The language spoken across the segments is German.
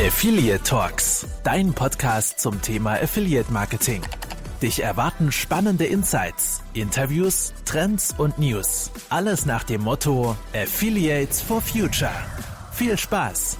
Affiliate Talks, dein Podcast zum Thema Affiliate Marketing. Dich erwarten spannende Insights, Interviews, Trends und News. Alles nach dem Motto Affiliates for Future. Viel Spaß!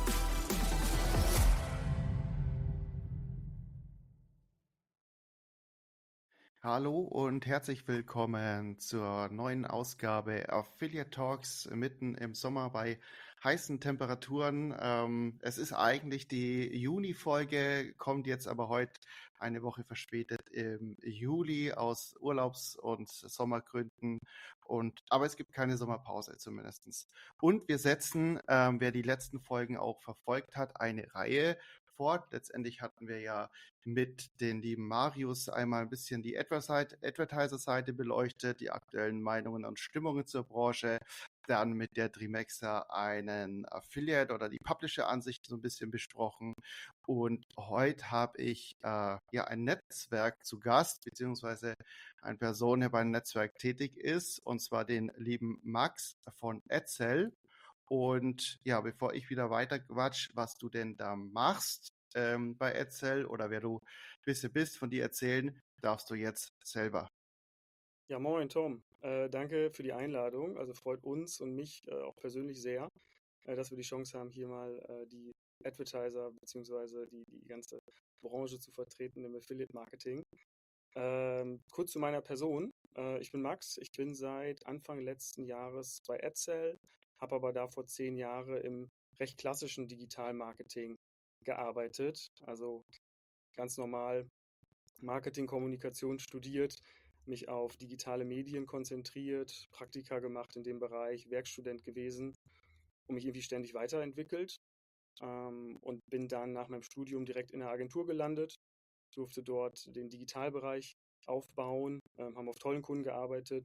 Hallo und herzlich willkommen zur neuen Ausgabe Affiliate Talks mitten im Sommer bei heißen Temperaturen. Es ist eigentlich die Juni-Folge, kommt jetzt aber heute eine Woche verspätet im Juli aus Urlaubs- und Sommergründen. Aber es gibt keine Sommerpause zumindest. Und wir setzen, wer die letzten Folgen auch verfolgt hat, eine Reihe fort. Letztendlich hatten wir ja mit den lieben Marius einmal ein bisschen die Advertiser-Seite beleuchtet, die aktuellen Meinungen und Stimmungen zur Branche, dann mit der Trimexa einen Affiliate oder die Publisher-Ansicht so ein bisschen besprochen. Und heute habe ich ein Netzwerk zu Gast, beziehungsweise eine Person, der bei einem Netzwerk tätig ist, und zwar den lieben Max von Edsel. Und ja, bevor ich wieder weiter quatsch, was du denn da machst bei Edsel oder wer du bist, von dir erzählen, darfst du jetzt selber. Ja, moin Tom. Danke für die Einladung. Also freut uns und mich auch persönlich sehr, dass wir die Chance haben, hier mal die Advertiser bzw. die ganze Branche zu vertreten im Affiliate Marketing. Kurz zu meiner Person. Ich bin Max. Ich bin seit Anfang letzten Jahres bei Edsel, habe aber davor 10 Jahre im recht klassischen Digital-Marketing gearbeitet. Also ganz normal Marketing, Kommunikation studiert, mich auf digitale Medien konzentriert, Praktika gemacht in dem Bereich, Werkstudent gewesen und mich irgendwie ständig weiterentwickelt und bin dann nach meinem Studium direkt in der Agentur gelandet, durfte dort den Digitalbereich aufbauen, haben auf tollen Kunden gearbeitet,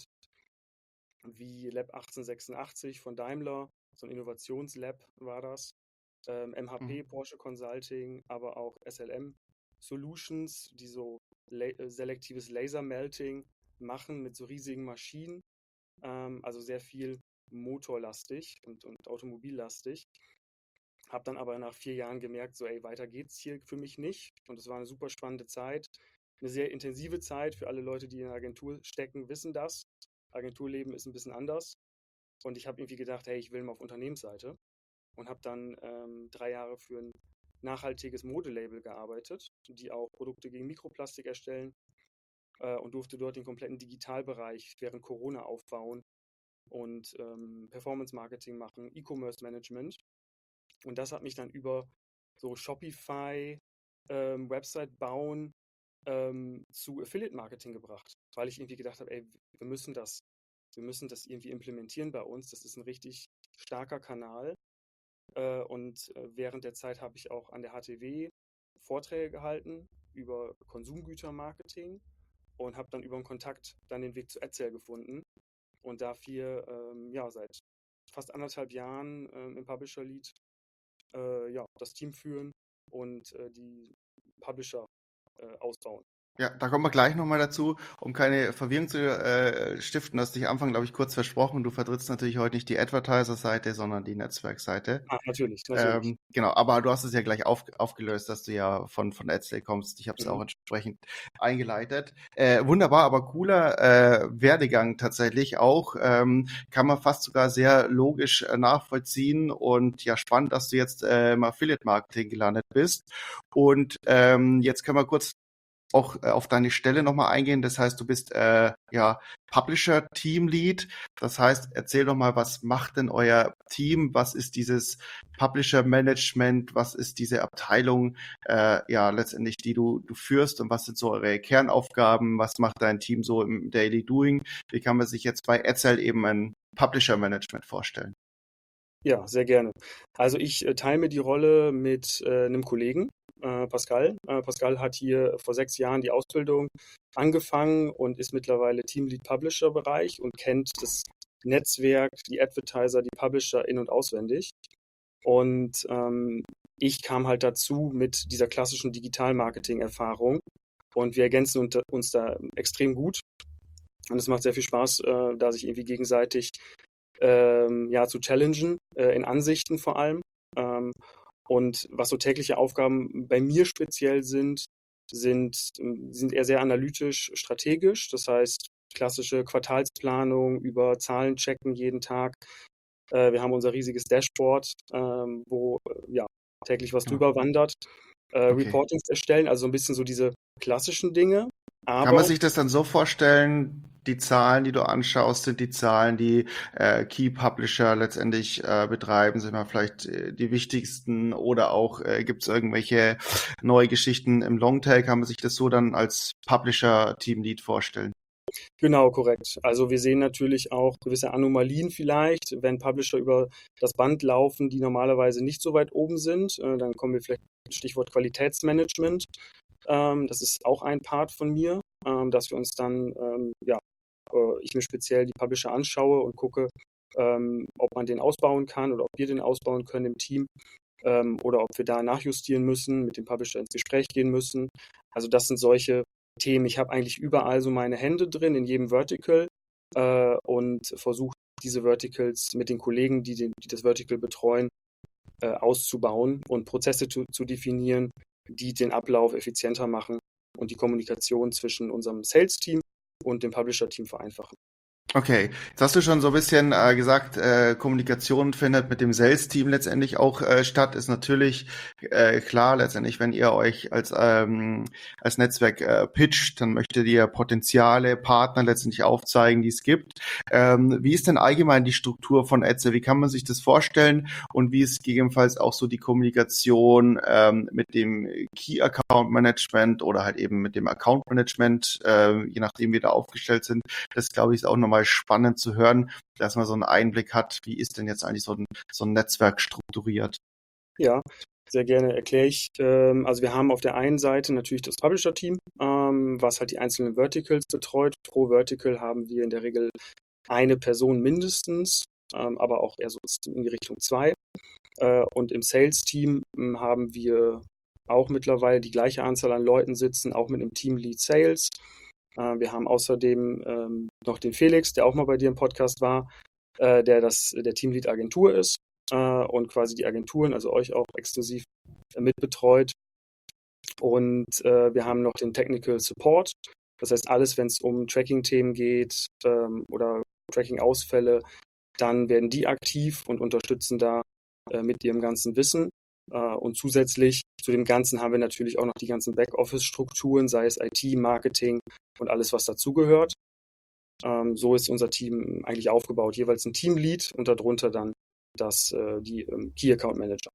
wie Lab 1886 von Daimler, so ein Innovationslab war das, MHP, Porsche Consulting, aber auch SLM Solutions, die so selektives Laser-Melting machen mit so riesigen Maschinen, also sehr viel motorlastig und automobillastig. Habe dann aber nach 4 Jahren gemerkt, so ey, weiter geht's hier für mich nicht. Und es war eine super spannende Zeit, eine sehr intensive Zeit. Für alle Leute, die in der Agentur stecken, wissen das. Agenturleben ist ein bisschen anders. Und ich habe irgendwie gedacht, hey, ich will mal auf Unternehmensseite. Und habe dann 3 Jahre für ein nachhaltiges Modelabel gearbeitet, die auch Produkte gegen Mikroplastik erstellen und durfte dort den kompletten Digitalbereich während Corona aufbauen und Performance-Marketing machen, E-Commerce-Management. Und das hat mich dann über so Shopify, Website bauen zu Affiliate-Marketing gebracht, weil ich irgendwie gedacht habe, ey, wir müssen das irgendwie implementieren bei uns. Das ist ein richtig starker Kanal. Und während der Zeit habe ich auch an der HTW Vorträge gehalten über Konsumgütermarketing und habe dann über einen Kontakt dann den Weg zu Edsel gefunden und dafür seit fast 1,5 Jahren im Publisher Lead das Team führen und die Publisher ausbauen. Ja, da kommen wir gleich nochmal dazu, um keine Verwirrung zu stiften. Du hast dich am Anfang, glaube ich, kurz versprochen. Du vertrittst natürlich heute nicht die Advertiser-Seite, sondern die Netzwerkseite. Natürlich. Genau, aber du hast es ja gleich aufgelöst, dass du ja von Edsel kommst. Ich habe es auch entsprechend eingeleitet. Wunderbar, aber cooler Werdegang tatsächlich auch. Kann man fast sogar sehr logisch nachvollziehen und ja, spannend, dass du jetzt im Affiliate-Marketing gelandet bist. Und jetzt können wir kurz auch auf deine Stelle nochmal eingehen. Das heißt, du bist Publisher Team Lead. Das heißt, erzähl doch mal, was macht denn euer Team? Was ist dieses Publisher Management? Was ist diese Abteilung letztendlich, die du führst? Und was sind so eure Kernaufgaben? Was macht dein Team so im Daily Doing? Wie kann man sich jetzt bei Edsel eben ein Publisher Management vorstellen? Ja, sehr gerne. Also ich teile mir die Rolle mit einem Kollegen, Pascal. Pascal hat hier vor 6 Jahren die Ausbildung angefangen und ist mittlerweile Teamlead Publisher-Bereich und kennt das Netzwerk, die Advertiser, die Publisher in- und auswendig. Und ich kam halt dazu mit dieser klassischen Digital-Marketing-Erfahrung und wir ergänzen uns da extrem gut. Und es macht sehr viel Spaß, da sich irgendwie gegenseitig zu challengen, in Ansichten vor allem. Und was so tägliche Aufgaben bei mir speziell sind eher sehr analytisch, strategisch. Das heißt, klassische Quartalsplanung über Zahlen checken jeden Tag. Wir haben unser riesiges Dashboard, wo täglich was drüber wandert. Reportings erstellen, also so ein bisschen so diese klassischen Dinge. Kann man sich das dann so vorstellen, die Zahlen, die du anschaust, sind die Zahlen, die Key Publisher letztendlich betreiben, sind mal vielleicht die wichtigsten, oder auch gibt es irgendwelche neue Geschichten im Longtail? Kann man sich das so dann als Publisher-Teamlead vorstellen? Genau, korrekt. Also wir sehen natürlich auch gewisse Anomalien vielleicht, wenn Publisher über das Band laufen, die normalerweise nicht so weit oben sind. Dann kommen wir vielleicht Stichwort Qualitätsmanagement. Das ist auch ein Part von mir, dass wir uns dann, ich mir speziell die Publisher anschaue und gucke, ob man den ausbauen kann oder ob wir den ausbauen können im Team, oder ob wir da nachjustieren müssen, mit dem Publisher ins Gespräch gehen müssen. Also das sind solche Themen. Ich habe eigentlich überall so meine Hände drin, in jedem Vertical, und versuche diese Verticals mit den Kollegen, die das Vertical betreuen, auszubauen und Prozesse zu definieren, die den Ablauf effizienter machen und die Kommunikation zwischen unserem Sales-Team und dem Publisher-Team vereinfachen. Okay, jetzt hast du schon so ein bisschen gesagt, Kommunikation findet mit dem Sales-Team letztendlich auch statt. Ist natürlich klar, letztendlich, wenn ihr euch als Netzwerk pitcht, dann möchtet ihr Potenziale Partner letztendlich aufzeigen, die es gibt. Wie ist denn allgemein die Struktur von Etzel? Wie kann man sich das vorstellen? Und wie ist gegebenenfalls auch so die Kommunikation mit dem Key Account Management oder halt eben mit dem Account Management, je nachdem, wie da aufgestellt sind? Das, glaube ich, ist auch nochmal spannend zu hören, dass man so einen Einblick hat, wie ist denn jetzt eigentlich so ein Netzwerk strukturiert? Ja, sehr gerne erkläre ich. Also wir haben auf der einen Seite natürlich das Publisher-Team, was halt die einzelnen Verticals betreut. Pro Vertical haben wir in der Regel eine Person mindestens, aber auch eher so in die Richtung 2. Und im Sales-Team haben wir auch mittlerweile die gleiche Anzahl an Leuten sitzen, auch mit einem Team Lead Sales. Wir haben außerdem noch den Felix, der auch mal bei dir im Podcast war, der Teamlead Agentur ist und quasi die Agenturen, also euch auch exklusiv mitbetreut. Und wir haben noch den Technical Support. Das heißt, alles, wenn es um Tracking-Themen geht oder Tracking-Ausfälle, dann werden die aktiv und unterstützen da mit ihrem ganzen Wissen. Und zusätzlich zu dem Ganzen haben wir natürlich auch noch die ganzen Backoffice-Strukturen, sei es IT, Marketing und alles, was dazugehört. So ist unser Team eigentlich aufgebaut. Jeweils ein Teamlead und darunter dann die Key Account Manager.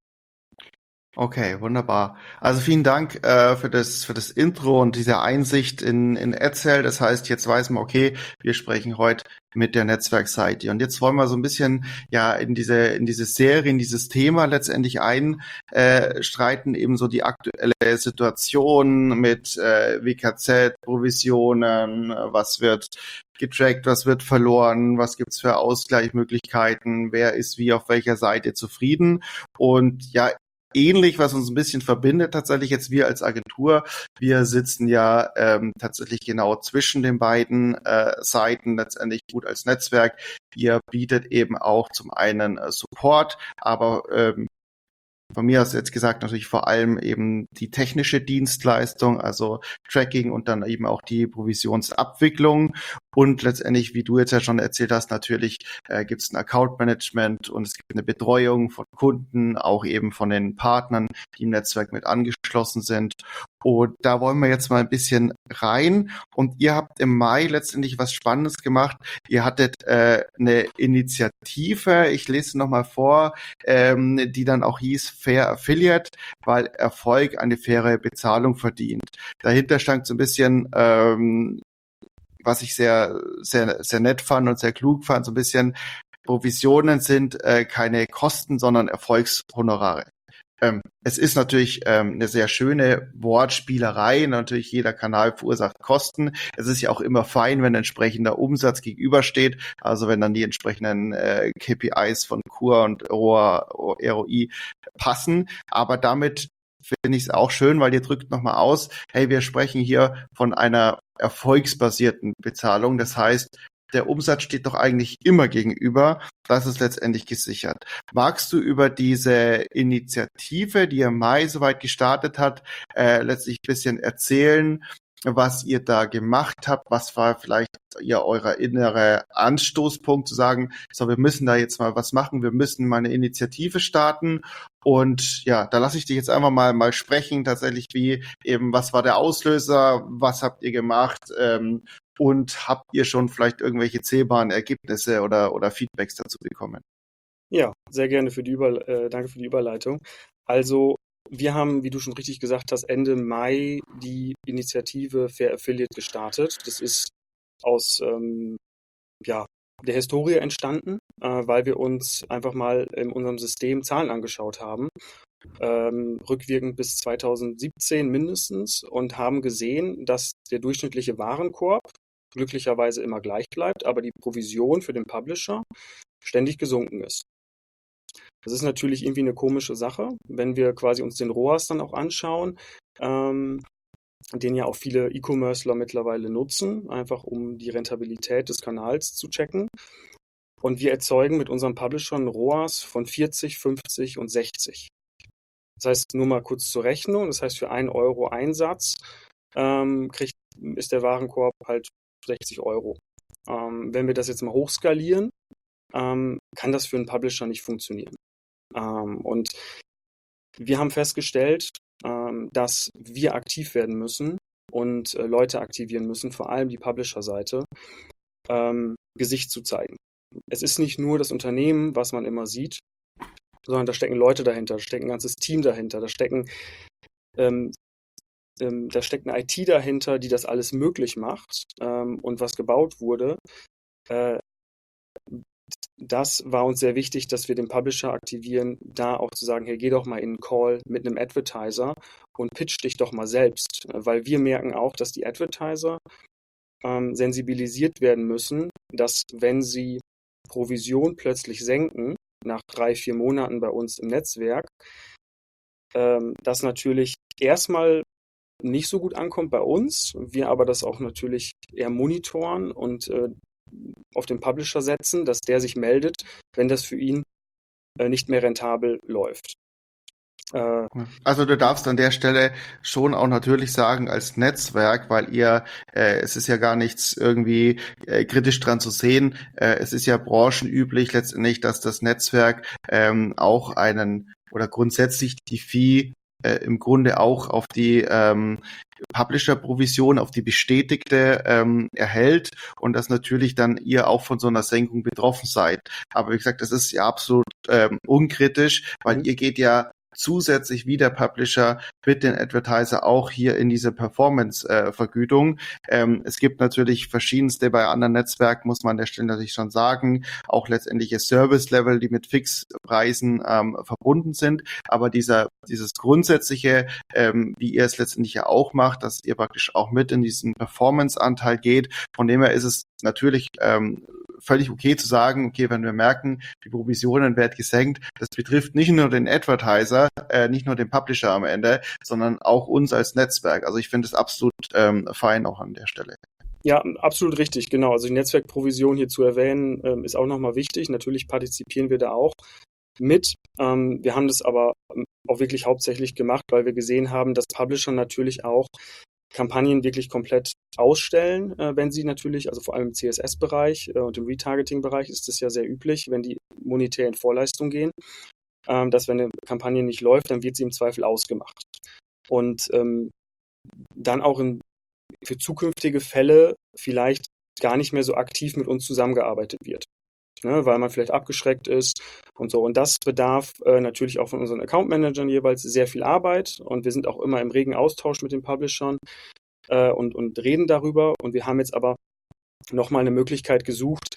Okay, wunderbar. Also vielen Dank für das Intro und diese Einsicht in Etzel. Das heißt, jetzt weiß man, okay, wir sprechen heute mit der Netzwerkseite. Und jetzt wollen wir so ein bisschen in diese Serie, in dieses Thema letztendlich einstreiten, eben so die aktuelle Situation mit WKZ, Provisionen, was wird getrackt, was wird verloren, was gibt's für Ausgleichsmöglichkeiten, wer ist wie auf welcher Seite zufrieden. Und ja, ähnlich, was uns ein bisschen verbindet, tatsächlich jetzt wir als Agentur. Wir sitzen tatsächlich genau zwischen den beiden Seiten, letztendlich gut als Netzwerk. Ihr bietet eben auch zum einen Support, aber von mir aus jetzt gesagt natürlich vor allem eben die technische Dienstleistung, also Tracking und dann eben auch die Provisionsabwicklung. Und letztendlich, wie du jetzt ja schon erzählt hast, natürlich gibt es ein Account-Management und es gibt eine Betreuung von Kunden, auch eben von den Partnern, die im Netzwerk mit angeschlossen sind. Und da wollen wir jetzt mal ein bisschen rein. Und ihr habt im Mai letztendlich was Spannendes gemacht. Ihr hattet eine Initiative, ich lese nochmal vor, die dann auch hieß Fair Affiliate, weil Erfolg eine faire Bezahlung verdient. Dahinter stand so ein bisschen, was ich sehr, sehr, sehr nett fand und sehr klug fand, so ein bisschen, Provisionen sind keine Kosten, sondern Erfolgshonorare. Es ist natürlich eine sehr schöne Wortspielerei. Natürlich jeder Kanal verursacht Kosten. Es ist ja auch immer fein, wenn entsprechender Umsatz gegenübersteht. Also wenn dann die entsprechenden KPIs von KUR und ROI passen. Aber damit finde ich es auch schön, weil ihr drückt nochmal aus, hey, wir sprechen hier von einer erfolgsbasierten Bezahlung. Das heißt, der Umsatz steht doch eigentlich immer gegenüber. Das ist letztendlich gesichert. Magst du über diese Initiative, die im Mai soweit gestartet hat, letztlich ein bisschen erzählen, was ihr da gemacht habt? Was war vielleicht euer innerer Anstoßpunkt zu sagen, so, wir müssen da jetzt mal was machen, wir müssen mal eine Initiative starten? Und ja, da lasse ich dich jetzt einfach mal sprechen, tatsächlich wie eben, was war der Auslöser, was habt ihr gemacht und habt ihr schon vielleicht irgendwelche zählbaren Ergebnisse oder Feedbacks dazu bekommen? Ja, sehr gerne danke für die Überleitung. Also, wir haben, wie du schon richtig gesagt hast, Ende Mai die Initiative Fair Affiliate gestartet. Das ist aus ja, der Historie entstanden, weil wir uns einfach mal in unserem System Zahlen angeschaut haben, rückwirkend bis 2017 mindestens, und haben gesehen, dass der durchschnittliche Warenkorb glücklicherweise immer gleich bleibt, aber die Provision für den Publisher ständig gesunken ist. Das ist natürlich irgendwie eine komische Sache, wenn wir quasi uns den ROAS dann auch anschauen, den ja auch viele E-Commercer mittlerweile nutzen, einfach um die Rentabilität des Kanals zu checken. Und wir erzeugen mit unseren Publishern ROAS von 40, 50 und 60. Das heißt, nur mal kurz zur Rechnung, das heißt, für 1 Euro Einsatz ist der Warenkorb halt 60 Euro. Wenn wir das jetzt mal hochskalieren, kann das für einen Publisher nicht funktionieren. Und wir haben festgestellt, dass wir aktiv werden müssen und Leute aktivieren müssen, vor allem die Publisher-Seite, Gesicht zu zeigen. Es ist nicht nur das Unternehmen, was man immer sieht, sondern da stecken Leute dahinter, da steckt ein ganzes Team dahinter, da steckt eine IT dahinter, die das alles möglich macht und was gebaut wurde. Das war uns sehr wichtig, dass wir den Publisher aktivieren, da auch zu sagen, hey, geh doch mal in einen Call mit einem Advertiser und pitch dich doch mal selbst, weil wir merken auch, dass die Advertiser sensibilisiert werden müssen, dass wenn sie Provision plötzlich senken, nach 3, 4 Monaten bei uns im Netzwerk, das natürlich erstmal nicht so gut ankommt bei uns, wir aber das auch natürlich eher monitoren und auf den Publisher setzen, dass der sich meldet, wenn das für ihn nicht mehr rentabel läuft. Also du darfst an der Stelle schon auch natürlich sagen als Netzwerk, weil es ist ja gar nichts irgendwie kritisch dran zu sehen. Es ist ja branchenüblich letztendlich, dass das Netzwerk auch oder grundsätzlich die Fee im Grunde auch auf die Publisher-Provision, auf die bestätigte erhält und dass natürlich dann ihr auch von so einer Senkung betroffen seid. Aber wie gesagt, das ist ja absolut unkritisch, weil ihr geht ja zusätzlich wie der Publisher mit den Advertiser auch hier in diese Performance-Vergütung. Es gibt natürlich verschiedenste, bei anderen Netzwerken muss man an der Stelle natürlich schon sagen, auch letztendliche Service-Level, die mit Fixpreisen verbunden sind. Aber dieses grundsätzliche, wie ihr es letztendlich ja auch macht, dass ihr praktisch auch mit in diesen Performance-Anteil geht. Von dem her ist es natürlich völlig okay zu sagen, okay, wenn wir merken, die Provisionen werden gesenkt, das betrifft nicht nur den Advertiser, nicht nur den Publisher am Ende, sondern auch uns als Netzwerk. Also ich finde es absolut fein auch an der Stelle. Ja, absolut richtig, genau. Also die Netzwerkprovision hier zu erwähnen, ist auch nochmal wichtig. Natürlich partizipieren wir da auch mit. Wir haben das aber auch wirklich hauptsächlich gemacht, weil wir gesehen haben, dass Publisher natürlich auch Kampagnen wirklich komplett ausstellen, wenn sie natürlich, also vor allem im CSS-Bereich und im Retargeting-Bereich ist das ja sehr üblich, wenn die monetär in Vorleistung gehen, dass wenn eine Kampagne nicht läuft, dann wird sie im Zweifel ausgemacht. Und dann auch für zukünftige Fälle vielleicht gar nicht mehr so aktiv mit uns zusammengearbeitet wird, ne, weil man vielleicht abgeschreckt ist und so. Und das bedarf natürlich auch von unseren Account-Managern jeweils sehr viel Arbeit und wir sind auch immer im regen Austausch mit den Publishern und reden darüber. Und wir haben jetzt aber nochmal eine Möglichkeit gesucht,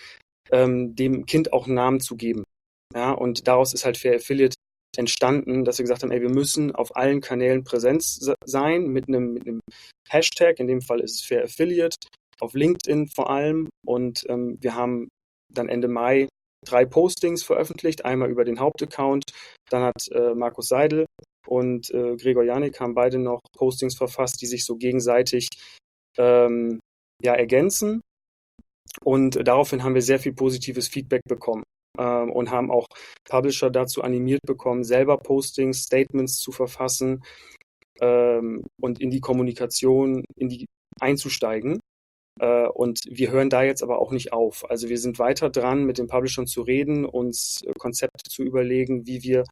dem Kind auch einen Namen zu geben. Ja, und daraus ist halt Fair Affiliate entstanden, dass wir gesagt haben, ey, wir müssen auf allen Kanälen präsent sein mit einem Hashtag, in dem Fall ist es Fair Affiliate, auf LinkedIn vor allem. Und wir haben dann Ende Mai 3 Postings veröffentlicht, einmal über den Hauptaccount, dann hat Markus Seidel und Gregor Janik haben beide noch Postings verfasst, die sich so gegenseitig ergänzen. Und daraufhin haben wir sehr viel positives Feedback bekommen und haben auch Publisher dazu animiert bekommen, selber Postings, Statements zu verfassen und in die Kommunikation einzusteigen. Und wir hören da jetzt aber auch nicht auf. Also wir sind weiter dran, mit den Publishern zu reden, uns Konzepte zu überlegen, wie wir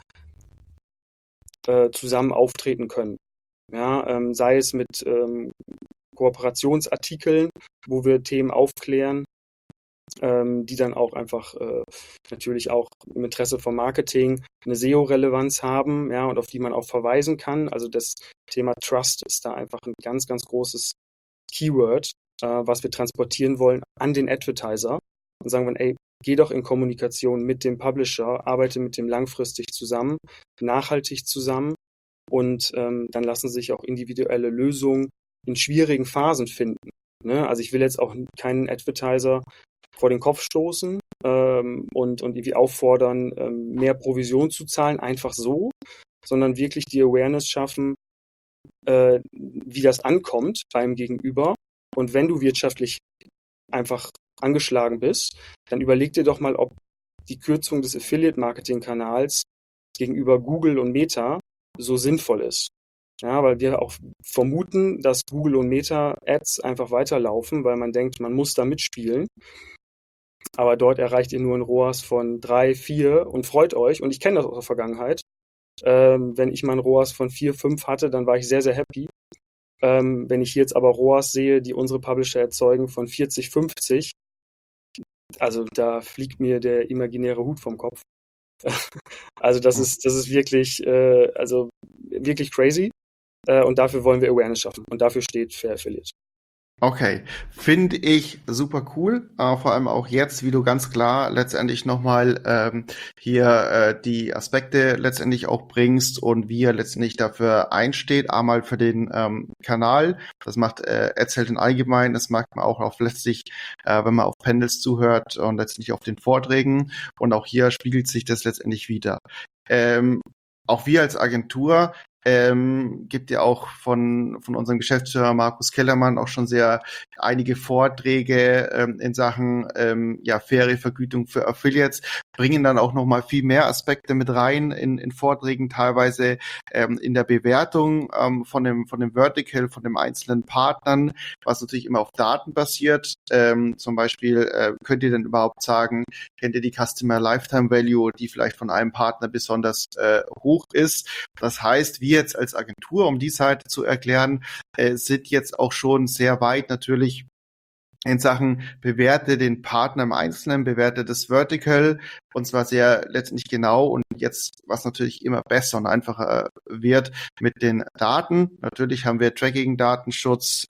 zusammen auftreten können. Ja, sei es mit Kooperationsartikeln, wo wir Themen aufklären, die dann auch einfach natürlich auch im Interesse vom Marketing eine SEO-Relevanz haben, ja, und auf die man auch verweisen kann. Also das Thema Trust ist da einfach ein ganz, ganz großes Keyword, was wir transportieren wollen an den Advertiser und sagen wir, ey, geh doch in Kommunikation mit dem Publisher, arbeite mit dem langfristig zusammen, nachhaltig zusammen und dann lassen sich auch individuelle Lösungen in schwierigen Phasen finden. Ne? Also ich will jetzt auch keinen Advertiser vor den Kopf stoßen und irgendwie auffordern, mehr Provision zu zahlen, einfach so, sondern wirklich die Awareness schaffen, wie das ankommt beim Gegenüber. Und wenn du wirtschaftlich einfach angeschlagen bist, dann überleg dir doch mal, ob die Kürzung des Affiliate-Marketing-Kanals gegenüber Google und Meta so sinnvoll ist. Ja, weil wir auch vermuten, dass Google und Meta-Ads einfach weiterlaufen, weil man denkt, man muss da mitspielen. Aber dort erreicht ihr nur ein ROAS von 3, 4 und freut euch. Und ich kenne das aus der Vergangenheit. Wenn ich mal ein ROAS von 4, 5 hatte, dann war ich sehr, sehr happy. Wenn ich jetzt aber ROAS sehe, die unsere Publisher erzeugen von 40, 50, also da fliegt mir der imaginäre Hut vom Kopf. Also das ist wirklich, also wirklich crazy. Und dafür wollen wir Awareness schaffen. Und dafür steht Fair Affiliate. Okay, finde ich super cool, vor allem auch jetzt, wie du ganz klar letztendlich nochmal hier die Aspekte letztendlich auch bringst und wie er letztendlich dafür einsteht, einmal für den Kanal, das macht Adselden allgemein, das macht man auch letztlich, wenn man auf Panels zuhört und letztendlich auf den Vorträgen und auch hier spiegelt sich das letztendlich wieder. Auch wir als Agentur gibt ja auch von unserem Geschäftsführer Markus Kellermann auch schon sehr einige Vorträge in Sachen faire Vergütung für Affiliates, bringen dann auch nochmal viel mehr Aspekte mit rein in Vorträgen, teilweise in der Bewertung von dem Vertical, von den einzelnen Partnern, was natürlich immer auf Daten basiert. Zum Beispiel könnt ihr denn überhaupt sagen, kennt ihr die Customer Lifetime Value, die vielleicht von einem Partner besonders hoch ist. Das heißt, wir jetzt als Agentur, um die Seite zu erklären, sind jetzt auch schon sehr weit natürlich in Sachen bewerte den Partner im Einzelnen, bewerte das Vertical und zwar sehr letztendlich genau und jetzt, was natürlich immer besser und einfacher wird mit den Daten. Natürlich haben wir Tracking, Datenschutz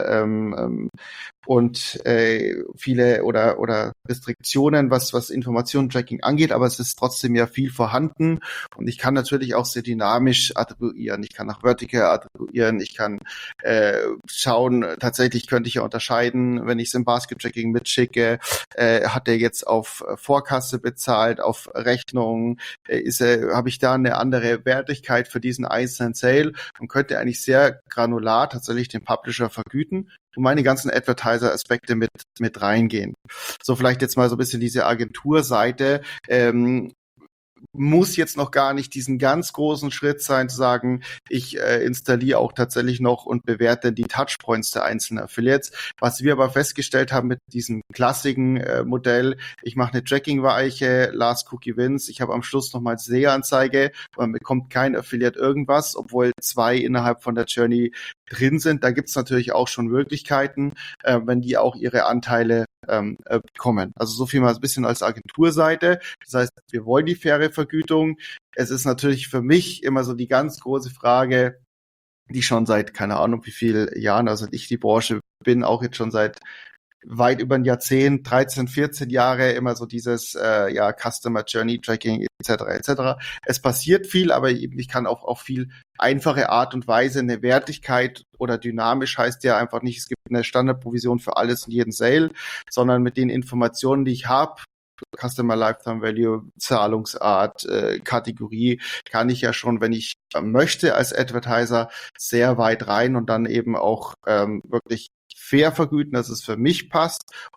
und viele oder Restriktionen, was Informationen-Tracking angeht, aber es ist trotzdem ja viel vorhanden und ich kann natürlich auch sehr dynamisch attribuieren. Ich kann nach Vertical attribuieren, ich kann schauen, tatsächlich könnte ich ja unterscheiden, wenn ich es im Basket-Tracking mitschicke, hat er jetzt auf Vorkasse bezahlt, auf Rechnung, habe ich da eine andere Wertigkeit für diesen einzelnen Sale und könnte eigentlich sehr granular tatsächlich den Publisher vergüten und meine ganzen Advertiser-Aspekte mit reingehen. So vielleicht jetzt mal so ein bisschen diese Agenturseite, muss jetzt noch gar nicht diesen ganz großen Schritt sein, zu sagen, ich installiere auch tatsächlich noch und bewerte die Touchpoints der einzelnen Affiliates. Was wir aber festgestellt haben mit diesem klassischen Modell, ich mache eine Tracking-Weiche, Last Cookie Wins, ich habe am Schluss nochmal SEA-Anzeige, man bekommt kein Affiliate irgendwas, obwohl 2 innerhalb von der Journey drin sind. Da gibt's natürlich auch schon Möglichkeiten, wenn die auch ihre Anteile bekommen. Also so viel mal ein bisschen als Agenturseite. Das heißt, wir wollen die faire Vergütung. Es ist natürlich für mich immer so die ganz große Frage, die schon seit, keine Ahnung wie vielen Jahren, also ich die Branche bin, auch jetzt schon seit weit über ein Jahrzehnt, 13, 14 Jahre, immer so dieses Customer Journey Tracking etc. Es passiert viel, aber ich kann auch auf viel einfache Art und Weise eine Wertigkeit oder dynamisch heißt ja einfach nicht, es gibt eine Standardprovision für alles und jeden Sale, sondern mit den Informationen, die ich habe, Customer Lifetime Value, Zahlungsart, Kategorie, kann ich ja schon, wenn ich möchte als Advertiser, sehr weit rein und dann eben auch wirklich fair vergüten, dass es für mich passt und ich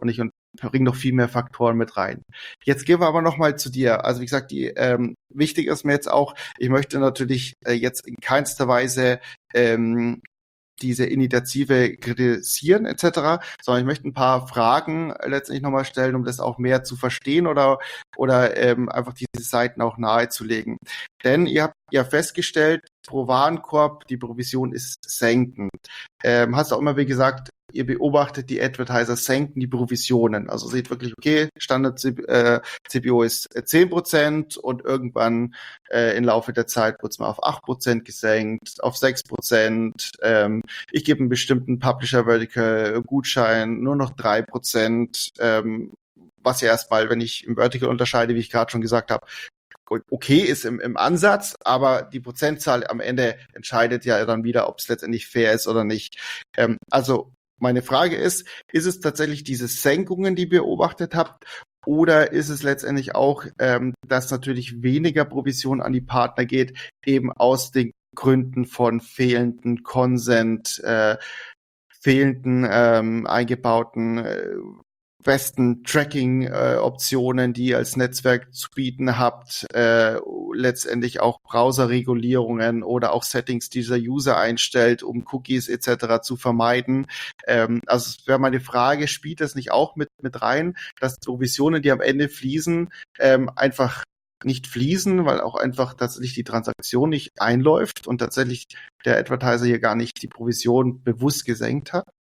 bringen noch viel mehr Faktoren mit rein. Jetzt gehen wir aber nochmal zu dir. Also wie gesagt, wichtig ist mir jetzt auch, ich möchte natürlich jetzt in keinster Weise diese Initiative kritisieren etc., sondern ich möchte ein paar Fragen letztendlich nochmal stellen, um das auch mehr zu verstehen oder einfach diese Seiten auch nahezulegen. Denn ihr habt ja festgestellt, pro Warenkorb, die Provision ist senkend. Hast auch immer wie gesagt, ihr beobachtet, die Advertiser senken die Provisionen. Also seht wirklich, okay, Standard CPO ist 10% und irgendwann im Laufe der Zeit wird es mal auf 8% gesenkt, auf 6%. Ich gebe einen bestimmten Publisher-Vertical-Gutschein nur noch 3%, was ja erstmal, wenn ich im Vertical unterscheide, wie ich gerade schon gesagt habe, okay ist im Ansatz, aber die Prozentzahl am Ende entscheidet ja dann wieder, ob es letztendlich fair ist oder nicht. Also meine Frage ist es tatsächlich diese Senkungen, die ihr beobachtet habt, oder ist es letztendlich auch, dass natürlich weniger Provision an die Partner geht, eben aus den Gründen von fehlenden Consent, fehlenden eingebauten besten Tracking-Optionen, die ihr als Netzwerk zu bieten habt, letztendlich auch Browser-Regulierungen oder auch Settings, die dieser User einstellt, um Cookies etc. zu vermeiden. Also es wäre meine Frage, spielt das nicht auch mit rein, dass Provisionen, die am Ende fließen, einfach nicht fließen, weil auch einfach tatsächlich die Transaktion nicht einläuft und tatsächlich der Advertiser hier gar nicht die Provision bewusst gesenkt hat?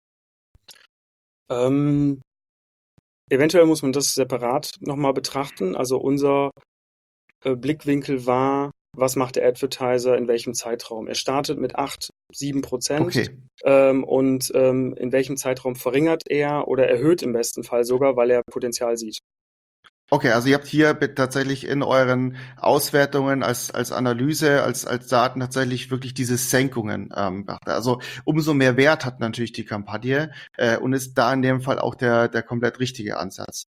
Eventuell muss man das separat nochmal betrachten. Also unser Blickwinkel war, was macht der Advertiser in welchem Zeitraum? Er startet mit 8-7%. Okay. Und in welchem Zeitraum verringert er oder erhöht im besten Fall sogar, weil er Potenzial sieht. Okay, also ihr habt hier tatsächlich in euren Auswertungen als Analyse, als Daten tatsächlich wirklich diese Senkungen beachtet. Also umso mehr Wert hat natürlich die Kampagne und ist da in dem Fall auch der komplett richtige Ansatz.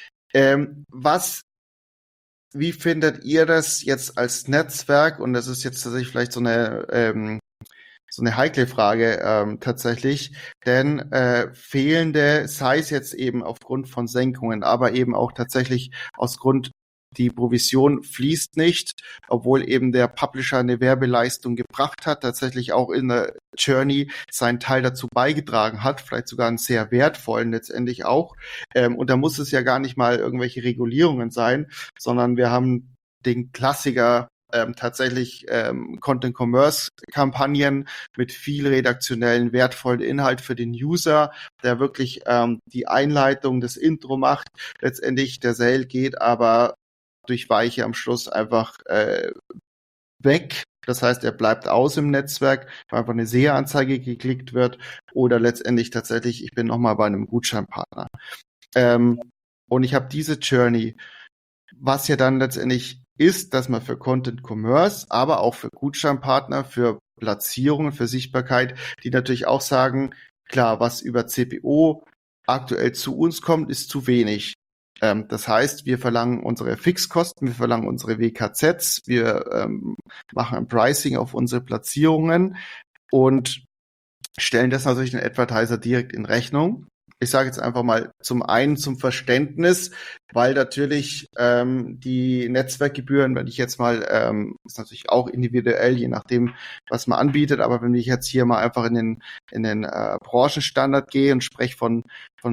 Wie findet ihr das jetzt als Netzwerk? Und das ist jetzt tatsächlich vielleicht so eine heikle Frage tatsächlich, denn fehlende, sei es jetzt eben aufgrund von Senkungen, aber eben auch tatsächlich aus Grund, die Provision fließt nicht, obwohl eben der Publisher eine Werbeleistung gebracht hat, tatsächlich auch in der Journey seinen Teil dazu beigetragen hat, vielleicht sogar einen sehr wertvollen letztendlich auch. Und da muss es ja gar nicht mal irgendwelche Regulierungen sein, sondern wir haben den Klassiker tatsächlich Content-Commerce-Kampagnen mit viel redaktionellen, wertvollen Inhalt für den User, der wirklich die Einleitung, das Intro macht. Letztendlich der Sale geht aber durch Weiche am Schluss einfach weg. Das heißt, er bleibt aus im Netzwerk, weil einfach eine SEA-Anzeige geklickt wird oder letztendlich tatsächlich, ich bin nochmal bei einem Gutscheinpartner. Und ich habe diese Journey, was ja dann letztendlich ist, dass man für Content Commerce, aber auch für Gutscheinpartner, für Platzierungen, für Sichtbarkeit, die natürlich auch sagen, klar, was über CPO aktuell zu uns kommt, ist zu wenig. Das heißt, wir verlangen unsere Fixkosten, wir verlangen unsere WKZs, wir machen ein Pricing auf unsere Platzierungen und stellen das natürlich den Advertiser direkt in Rechnung. Ich sage jetzt einfach mal zum einen zum Verständnis, weil natürlich die Netzwerkgebühren, wenn ich jetzt mal, ist natürlich auch individuell, je nachdem, was man anbietet, aber wenn ich jetzt hier mal einfach in den Branchenstandard gehe und spreche von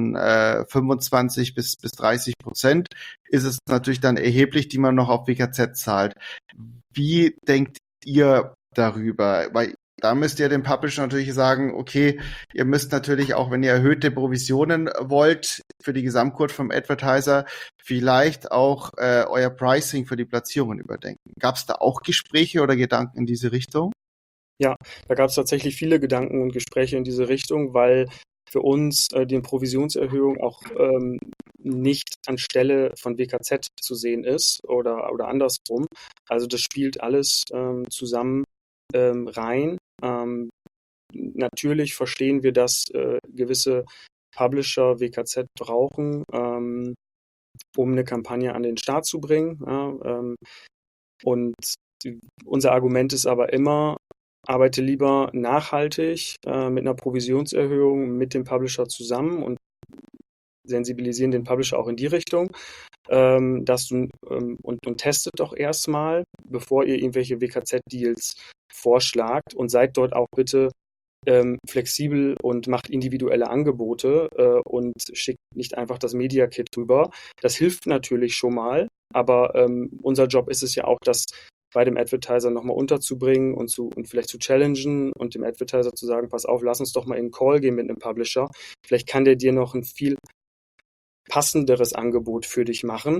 25 bis 30%, ist es natürlich dann erheblich, die man noch auf WKZ zahlt. Wie denkt ihr darüber? Weil da müsst ihr dem Publisher natürlich sagen, okay, ihr müsst natürlich auch, wenn ihr erhöhte Provisionen wollt für die Gesamtquote vom Advertiser, vielleicht auch euer Pricing für die Platzierungen überdenken. Gab es da auch Gespräche oder Gedanken in diese Richtung? Ja, da gab es tatsächlich viele Gedanken und Gespräche in diese Richtung, weil für uns die Provisionserhöhung auch nicht anstelle von WKZ zu sehen ist oder andersrum. Also das spielt alles zusammen rein. Natürlich verstehen wir, dass gewisse Publisher WKZ brauchen, um eine Kampagne an den Start zu bringen. Und unser Argument ist aber immer, arbeite lieber nachhaltig mit einer Provisionserhöhung mit dem Publisher zusammen und sensibilisieren den Publisher auch in die Richtung, dass du und testet doch erstmal, bevor ihr irgendwelche WKZ-Deals vorschlagt, und seid dort auch bitte flexibel und macht individuelle Angebote und schickt nicht einfach das Media Kit rüber. Das hilft natürlich schon mal, aber unser Job ist es ja auch, das bei dem Advertiser nochmal unterzubringen und vielleicht zu challengen und dem Advertiser zu sagen, pass auf, lass uns doch mal in einen Call gehen mit einem Publisher. Vielleicht kann der dir noch ein viel passenderes Angebot für dich machen,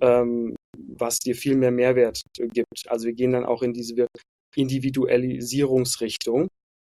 was dir viel mehr Mehrwert gibt. Also wir gehen dann auch in diese Individualisierungsrichtung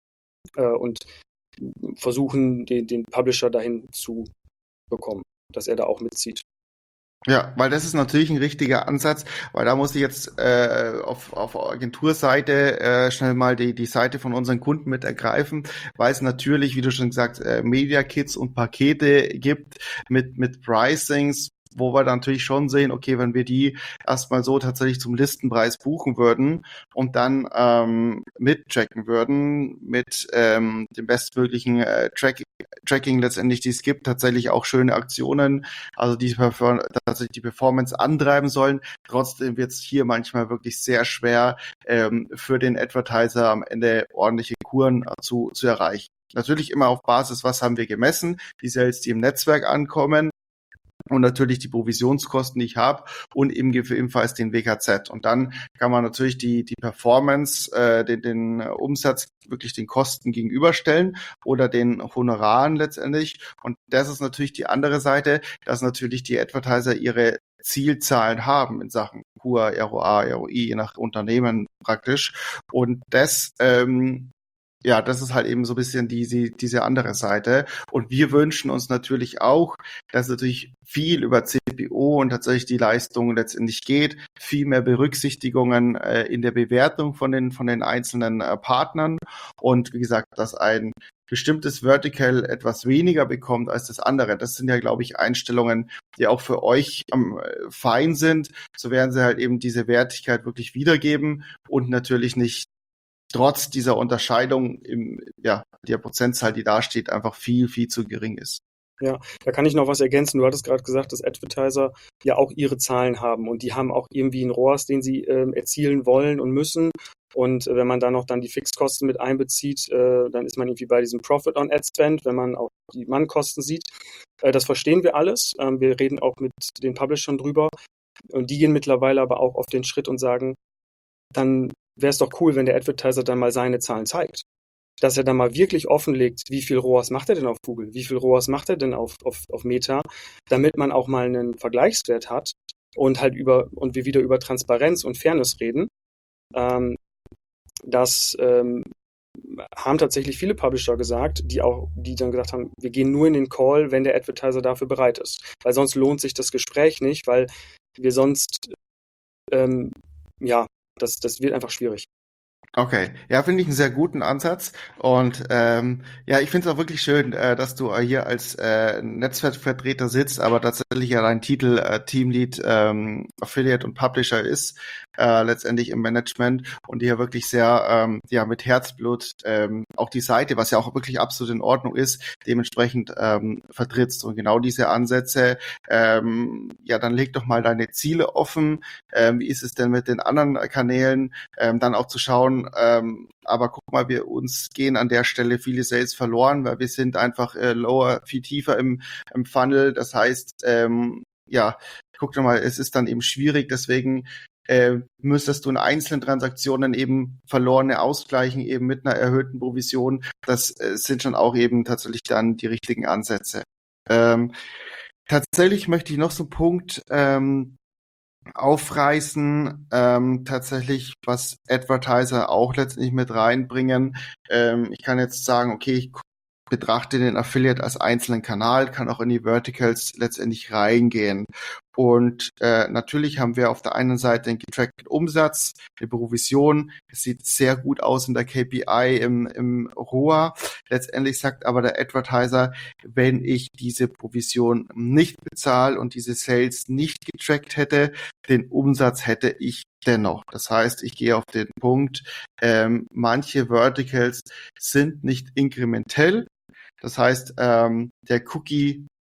und versuchen, den Publisher dahin zu bekommen, dass er da auch mitzieht. Ja, weil das ist natürlich ein richtiger Ansatz, weil da muss ich jetzt auf Agenturseite schnell mal die Seite von unseren Kunden mit ergreifen, weil es natürlich, wie du schon gesagt, Media Kits und Pakete gibt mit Pricings, wo wir dann natürlich schon sehen, okay, wenn wir die erstmal so tatsächlich zum Listenpreis buchen würden und dann mitchecken würden mit dem bestmöglichen Tracking letztendlich, die es gibt, tatsächlich auch schöne Aktionen, also die tatsächlich die Performance antreiben sollen. Trotzdem wird es hier manchmal wirklich sehr schwer, für den Advertiser am Ende ordentliche Kuren zu erreichen. Natürlich immer auf Basis, was haben wir gemessen, die Sales, die im Netzwerk ankommen, und natürlich die Provisionskosten, die ich habe, und eben ebenfalls den WKZ. Und dann kann man natürlich die Performance, den Umsatz wirklich den Kosten gegenüberstellen oder den Honoraren letztendlich. Und das ist natürlich die andere Seite, dass natürlich die Advertiser ihre Zielzahlen haben in Sachen HUA, ROA, ROI, je nach Unternehmen praktisch. Und das ja, das ist halt eben so ein bisschen diese andere Seite. Und wir wünschen uns natürlich auch, dass natürlich viel über CPO und tatsächlich die Leistung letztendlich geht, viel mehr Berücksichtigungen in der Bewertung von den einzelnen Partnern. Und wie gesagt, dass ein bestimmtes Vertical etwas weniger bekommt als das andere. Das sind ja, glaube ich, Einstellungen, die auch für euch fein sind. So werden sie halt eben diese Wertigkeit wirklich wiedergeben und natürlich nicht trotz dieser Unterscheidung der Prozentzahl, die da steht, einfach viel, viel zu gering ist. Ja, da kann ich noch was ergänzen. Du hattest gerade gesagt, dass Advertiser ja auch ihre Zahlen haben und die haben auch irgendwie einen ROAS, den sie erzielen wollen und müssen. Und wenn man da noch dann die Fixkosten mit einbezieht, dann ist man irgendwie bei diesem Profit on Ad Spend, wenn man auch die Mannkosten sieht. Das verstehen wir alles. Wir reden auch mit den Publishern drüber. Und die gehen mittlerweile aber auch auf den Schritt und sagen, dann wäre es doch cool, wenn der Advertiser dann mal seine Zahlen zeigt. Dass er dann mal wirklich offenlegt, wie viel ROAS macht er denn auf Google, wie viel ROAS macht er denn auf Meta, damit man auch mal einen Vergleichswert hat und und wir wieder über Transparenz und Fairness reden. Das haben tatsächlich viele Publisher gesagt, die dann gesagt haben, wir gehen nur in den Call, wenn der Advertiser dafür bereit ist. Weil sonst lohnt sich das Gespräch nicht, weil wir sonst das wird einfach schwierig. Okay, ja, finde ich einen sehr guten Ansatz und ja, ich finde es auch wirklich schön, dass du hier als Netzwerkvertreter sitzt, aber tatsächlich ja dein Titel Teamlead, Affiliate und Publisher ist, letztendlich im Management und hier wirklich sehr mit Herzblut auch die Seite, was ja auch wirklich absolut in Ordnung ist, dementsprechend vertrittst und genau diese Ansätze, dann leg doch mal deine Ziele offen, wie ist es denn mit den anderen Kanälen, dann auch zu schauen, aber guck mal, uns gehen an der Stelle viele Sales verloren, weil wir sind einfach lower, viel tiefer im Funnel. Das heißt, guck doch mal, es ist dann eben schwierig, deswegen müsstest du in einzelnen Transaktionen eben verlorene ausgleichen, eben mit einer erhöhten Provision. Das sind schon auch eben tatsächlich dann die richtigen Ansätze. Tatsächlich möchte ich noch so einen Punkt aufreißen, tatsächlich, was Advertiser auch letztendlich mit reinbringen. Ich kann jetzt sagen, okay, ich betrachte den Affiliate als einzelnen Kanal, kann auch in die Verticals letztendlich reingehen. Und natürlich haben wir auf der einen Seite den getrackten Umsatz, die Provision. Es sieht sehr gut aus in der KPI im ROA. Letztendlich sagt aber der Advertiser, wenn ich diese Provision nicht bezahle und diese Sales nicht getrackt hätte, den Umsatz hätte ich dennoch. Das heißt, ich gehe auf den Punkt, manche Verticals sind nicht inkrementell. Das heißt, der Cookie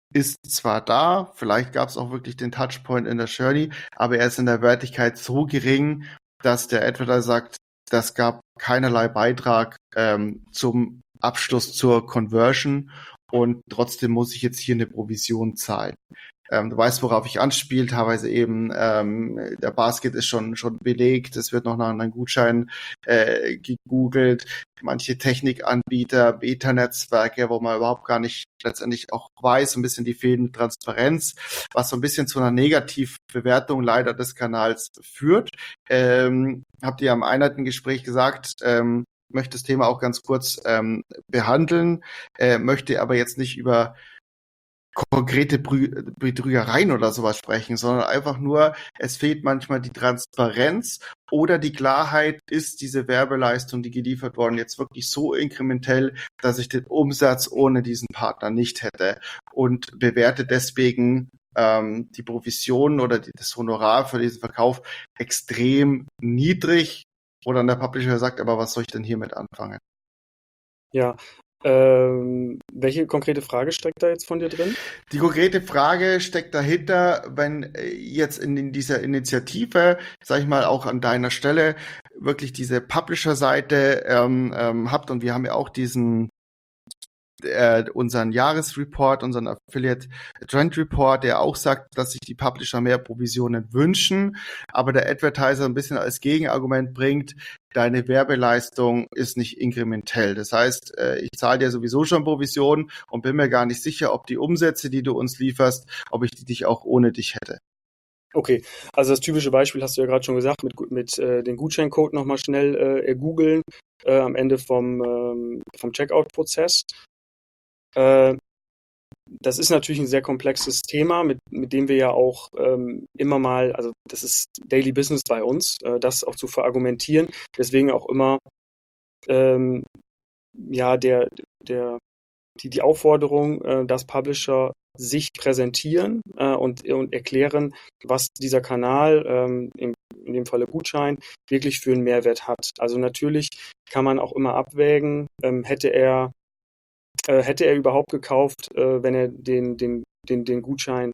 ist zwar da, vielleicht gab es auch wirklich den Touchpoint in der Journey, aber er ist in der Wertigkeit so gering, dass der Advertiser sagt, das gab keinerlei Beitrag zum Abschluss zur Conversion und trotzdem muss ich jetzt hier eine Provision zahlen. Du weißt, worauf ich anspiele, teilweise eben, der Basket ist schon belegt, es wird noch nach einem Gutschein gegoogelt, manche Technikanbieter, Beta-Netzwerke, wo man überhaupt gar nicht letztendlich auch weiß, ein bisschen die fehlende Transparenz, was so ein bisschen zu einer Negativbewertung leider des Kanals führt. Habt ihr am Einheitengespräch gesagt, möchte das Thema auch ganz kurz behandeln, möchte aber jetzt nicht über konkrete Betrügereien oder sowas sprechen, sondern einfach nur, es fehlt manchmal die Transparenz oder die Klarheit, ist diese Werbeleistung, die geliefert worden, jetzt wirklich so inkrementell, dass ich den Umsatz ohne diesen Partner nicht hätte und bewerte deswegen die Provision oder das Honorar für diesen Verkauf extrem niedrig, oder der Publisher sagt, aber was soll ich denn hiermit anfangen? Ja, welche konkrete Frage steckt da jetzt von dir drin? Die konkrete Frage steckt dahinter, wenn jetzt in dieser Initiative, sag ich mal, auch an deiner Stelle wirklich diese Publisher-Seite habt und wir haben ja auch unseren Jahresreport, unseren Affiliate Trend Report, der auch sagt, dass sich die Publisher mehr Provisionen wünschen, aber der Advertiser ein bisschen als Gegenargument bringt, deine Werbeleistung ist nicht inkrementell. Das heißt, ich zahle dir sowieso schon Provisionen und bin mir gar nicht sicher, ob die Umsätze, die du uns lieferst, ob ich die dich auch ohne dich hätte. Okay, also das typische Beispiel hast du ja gerade schon gesagt, mit den Gutscheincode nochmal schnell googeln am Ende vom Checkout-Prozess. Das ist natürlich ein sehr komplexes Thema, mit dem wir ja auch immer mal, also das ist Daily Business bei uns, das auch zu verargumentieren. Deswegen auch immer ja die Aufforderung, dass Publisher sich präsentieren und erklären, was dieser Kanal, in dem Falle Gutschein, wirklich für einen Mehrwert hat. Also natürlich kann man auch immer abwägen, hätte er überhaupt gekauft, wenn er den Gutschein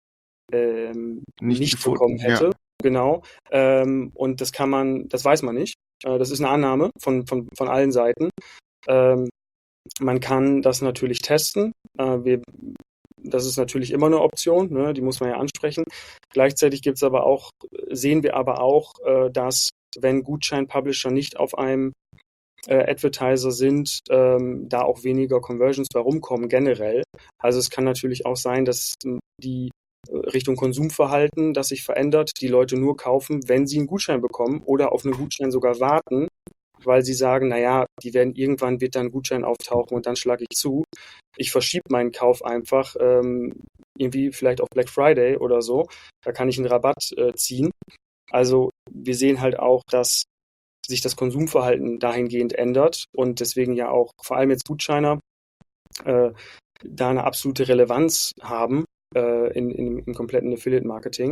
nicht bekommen hätte. Ja. Genau. Und das weiß man nicht. Das ist eine Annahme von allen Seiten. Man kann das natürlich testen. Das ist natürlich immer eine Option, ne? Die muss man ja ansprechen. Gleichzeitig sehen wir aber auch, dass wenn Gutschein-Publisher nicht auf einem Advertiser sind, da auch weniger Conversions bei rumkommen generell. Also es kann natürlich auch sein, dass die Richtung Konsumverhalten, das sich verändert, die Leute nur kaufen, wenn sie einen Gutschein bekommen oder auf einen Gutschein sogar warten, weil sie sagen, naja, irgendwann wird dann ein Gutschein auftauchen und dann schlage ich zu. Ich verschiebe meinen Kauf einfach, irgendwie vielleicht auf Black Friday oder so. Da kann ich einen Rabatt ziehen. Also wir sehen halt auch, dass sich das Konsumverhalten dahingehend ändert und deswegen ja auch vor allem jetzt Gutscheiner da eine absolute Relevanz haben im kompletten Affiliate-Marketing.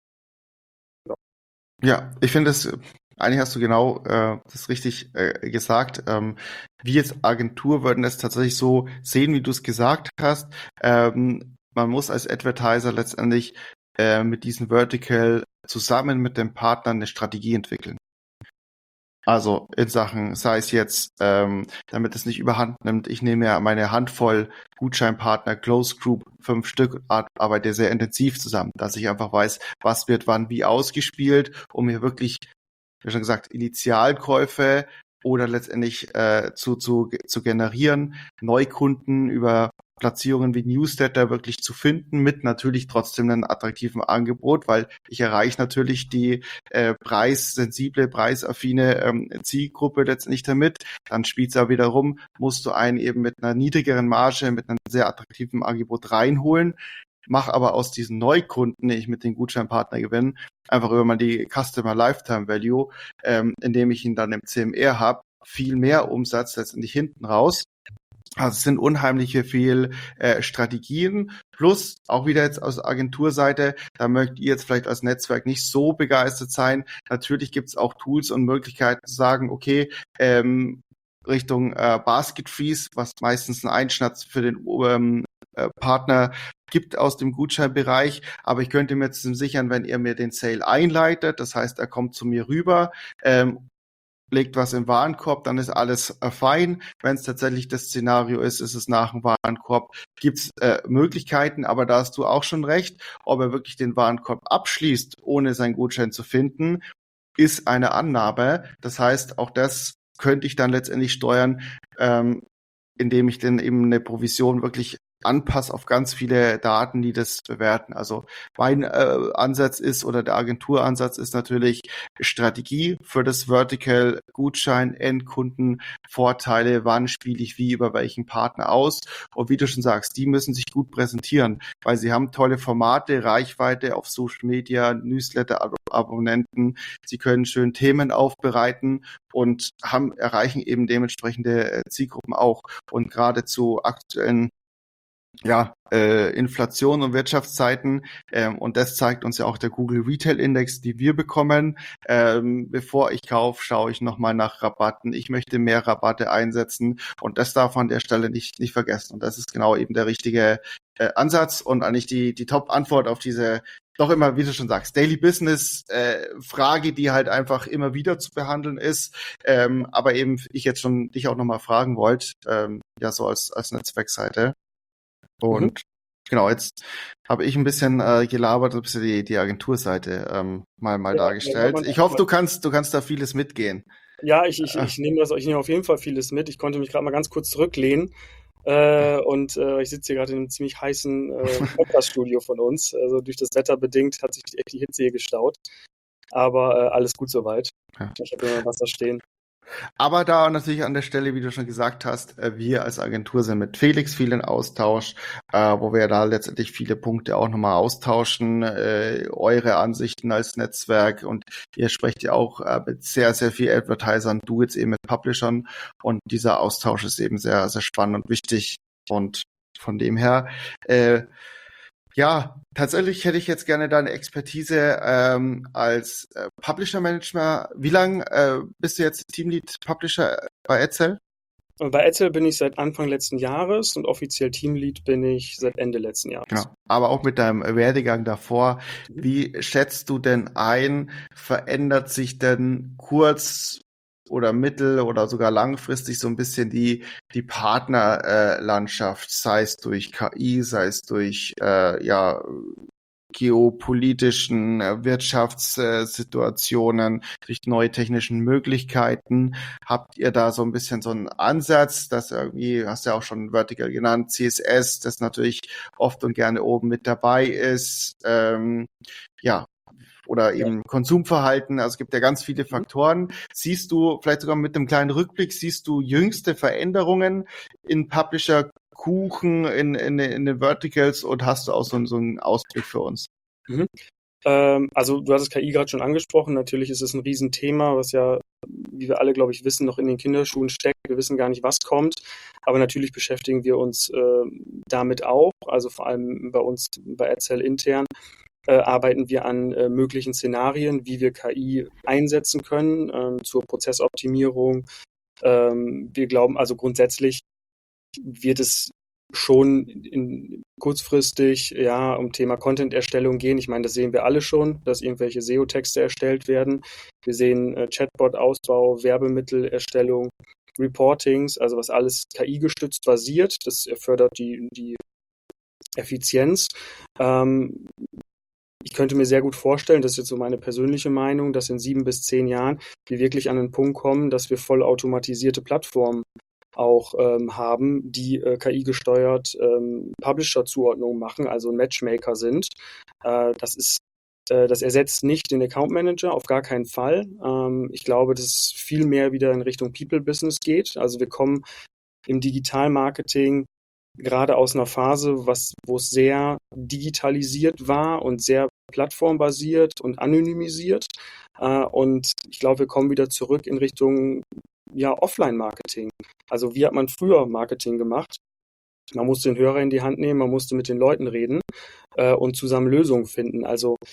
Ja, ich finde es, eigentlich hast du genau das richtig gesagt. Wir als Agentur würden es tatsächlich so sehen, wie du es gesagt hast. Man muss als Advertiser letztendlich mit diesem Vertical zusammen mit dem Partner eine Strategie entwickeln. Also in Sachen, sei es jetzt, damit es nicht überhand nimmt, ich nehme ja meine Handvoll Gutscheinpartner, Close Group, 5 Stück, arbeite sehr intensiv zusammen, dass ich einfach weiß, was wird wann wie ausgespielt, um mir wirklich, wie schon gesagt, Initialkäufe oder letztendlich zu generieren, Neukunden über Platzierungen wie Newsletter wirklich zu finden, mit natürlich trotzdem einem attraktiven Angebot, weil ich erreiche natürlich die preissensible, preisaffine Zielgruppe letztendlich damit. Dann spielt es ja wiederum, musst du einen eben mit einer niedrigeren Marge, mit einem sehr attraktiven Angebot reinholen. Mach aber aus diesen Neukunden, die ich mit den Gutscheinpartner gewinne, einfach über mal die Customer Lifetime Value, indem ich ihn dann im CMR habe, viel mehr Umsatz letztendlich hinten raus. Also es sind unheimliche viel Strategien, plus auch wieder jetzt aus Agenturseite, da möchtet ihr jetzt vielleicht als Netzwerk nicht so begeistert sein. Natürlich gibt es auch Tools und Möglichkeiten zu sagen, okay, Richtung Basket Fees, was meistens ein Einschnitt für den Partner gibt aus dem Gutscheinbereich, aber ich könnte mir jetzt sichern, wenn ihr mir den Sale einleitet, das heißt, er kommt zu mir rüber, legt was im Warenkorb, dann ist alles fein. Wenn es tatsächlich das Szenario ist, ist es nach dem Warenkorb, gibt's Möglichkeiten, aber da hast du auch schon recht, ob er wirklich den Warenkorb abschließt, ohne seinen Gutschein zu finden, ist eine Annahme. Das heißt, auch das könnte ich dann letztendlich steuern, indem ich dann eben eine Provision wirklich anpasse auf ganz viele Daten, die das bewerten. Also mein Ansatz ist oder der Agenturansatz ist natürlich Strategie für das Vertical, Gutschein, Endkunden, Vorteile, wann spiele ich wie über welchen Partner aus. Und wie du schon sagst, die müssen sich gut präsentieren, weil sie haben tolle Formate, Reichweite auf Social Media, Newsletter, Abonnenten. Sie können schön Themen aufbereiten und erreichen eben dementsprechende Zielgruppen auch. Und gerade zu aktuellen Inflation und Wirtschaftszeiten, und das zeigt uns ja auch der Google Retail Index, die wir bekommen. Bevor ich kaufe, schaue ich nochmal nach Rabatten. Ich möchte mehr Rabatte einsetzen und das darf man an der Stelle nicht vergessen. Und das ist genau eben der richtige Ansatz und eigentlich die Top-Antwort auf diese doch immer, wie du schon sagst, Daily Business Frage, die halt einfach immer wieder zu behandeln ist. Aber eben ich jetzt schon dich auch nochmal fragen wollte, so als Netzwerkseite. Und genau, jetzt habe ich ein bisschen gelabert, ein bisschen die Agenturseite mal dargestellt. Ich hoffe, du kannst da vieles mitgehen. Ja, ich nehme auf jeden Fall vieles mit. Ich konnte mich gerade mal ganz kurz zurücklehnen. Ich sitze hier gerade in einem ziemlich heißen Podcast-Studio von uns. Also durch das Wetter bedingt hat sich echt die Hitze hier gestaut. Aber alles gut soweit. Ja. Ich habe immer Wasser stehen. Aber da natürlich an der Stelle, wie du schon gesagt hast, wir als Agentur sind mit Felix viel in Austausch, wo wir da letztendlich viele Punkte auch nochmal austauschen, eure Ansichten als Netzwerk, und ihr sprecht ja auch mit sehr, sehr viel Advertisern, du jetzt eben mit Publishern, und dieser Austausch ist eben sehr, sehr spannend und wichtig, und von dem her tatsächlich hätte ich jetzt gerne deine Expertise als Publisher-Manager. Wie lange bist du jetzt Teamlead Publisher bei Edsel? Bei Edsel bin ich seit Anfang letzten Jahres und offiziell Teamlead bin ich seit Ende letzten Jahres. Genau. Aber auch mit deinem Werdegang davor, wie schätzt du denn ein, verändert sich denn kurz- oder mittel- oder sogar langfristig so ein bisschen die Partnerlandschaft, sei es durch KI, sei es durch geopolitischen Wirtschaftssituationen, durch neue technischen Möglichkeiten. Habt ihr da so ein bisschen so einen Ansatz, dass irgendwie, hast du ja auch schon Vertical genannt, CSS, das natürlich oft und gerne oben mit dabei ist, oder eben Konsumverhalten, also es gibt ja ganz viele Faktoren. Siehst du, vielleicht sogar mit einem kleinen Rückblick, siehst du jüngste Veränderungen in Publisher-Kuchen, in den Verticals, und hast du auch so einen Ausblick für uns? Also du hattest KI gerade schon angesprochen, natürlich ist es ein Riesenthema, was ja, wie wir alle, glaube ich, wissen, noch in den Kinderschuhen steckt. Wir wissen gar nicht, was kommt, aber natürlich beschäftigen wir uns damit auch, also vor allem bei uns bei Edsel intern. Arbeiten wir an möglichen Szenarien, wie wir KI einsetzen können zur Prozessoptimierung. Wir glauben, also grundsätzlich wird es schon kurzfristig um Thema Content-Erstellung gehen. Ich meine, das sehen wir alle schon, dass irgendwelche SEO-Texte erstellt werden. Wir sehen Chatbot-Ausbau, Werbemittelerstellung, Reportings, also was alles KI-gestützt basiert. Das fördert die Effizienz. Ich könnte mir sehr gut vorstellen, das ist jetzt so meine persönliche Meinung, dass in 7 bis 10 Jahren wir wirklich an einen Punkt kommen, dass wir vollautomatisierte Plattformen auch haben, die KI-gesteuert Publisher-Zuordnungen machen, also ein Matchmaker sind. Das ersetzt nicht den Account Manager, auf gar keinen Fall. Ich glaube, dass es viel mehr wieder in Richtung People-Business geht. Also wir kommen im Digital-Marketing gerade aus einer Phase, wo es sehr digitalisiert war und sehr plattformbasiert und anonymisiert. Und ich glaube, wir kommen wieder zurück in Richtung Offline-Marketing. Also wie hat man früher Marketing gemacht? Man musste den Hörer in die Hand nehmen, man musste mit den Leuten reden und zusammen Lösungen finden. Also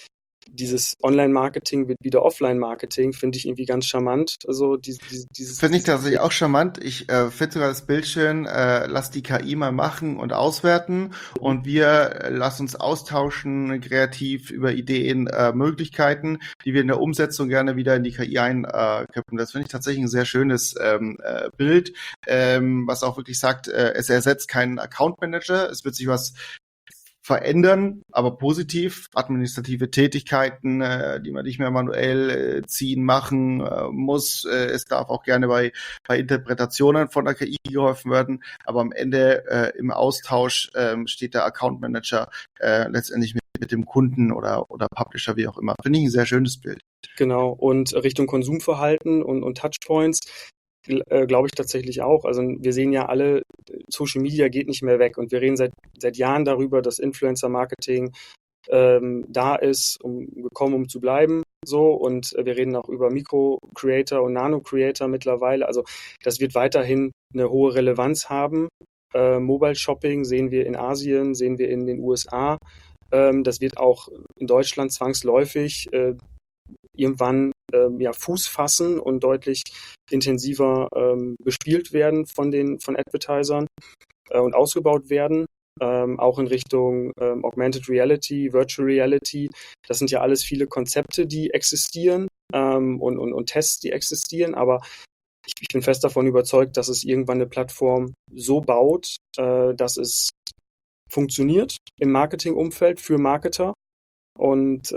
dieses Online-Marketing wird wieder Offline-Marketing, finde ich irgendwie ganz charmant. Also dieses Finde ich tatsächlich auch charmant. Ich finde sogar das Bild schön, lass die KI mal machen und auswerten und wir lass uns austauschen, kreativ über Ideen, Möglichkeiten, die wir in der Umsetzung gerne wieder in die KI einkippen. Das finde ich tatsächlich ein sehr schönes Bild, was auch wirklich sagt, es ersetzt keinen Account Manager, es wird sich was verändern, aber positiv. Administrative Tätigkeiten, die man nicht mehr manuell ziehen, machen muss. Es darf auch gerne bei Interpretationen von der KI geholfen werden, aber am Ende im Austausch steht der Account Manager letztendlich mit dem Kunden oder Publisher, wie auch immer. Finde ich ein sehr schönes Bild. Genau, und Richtung Konsumverhalten und Touchpoints glaube ich tatsächlich auch. Also wir sehen ja alle, Social Media geht nicht mehr weg und wir reden seit Jahren darüber, dass Influencer-Marketing da ist, um zu bleiben. So, und wir reden auch über Mikro-Creator und Nano-Creator mittlerweile. Also das wird weiterhin eine hohe Relevanz haben. Mobile-Shopping sehen wir in Asien, sehen wir in den USA. Das wird auch in Deutschland zwangsläufig irgendwann Fuß fassen und deutlich intensiver bespielt werden von Advertisern und ausgebaut werden. Auch in Richtung Augmented Reality, Virtual Reality. Das sind ja alles viele Konzepte, die existieren und Tests, die existieren. Aber ich bin fest davon überzeugt, dass es irgendwann eine Plattform so baut, dass es funktioniert im Marketingumfeld für Marketer und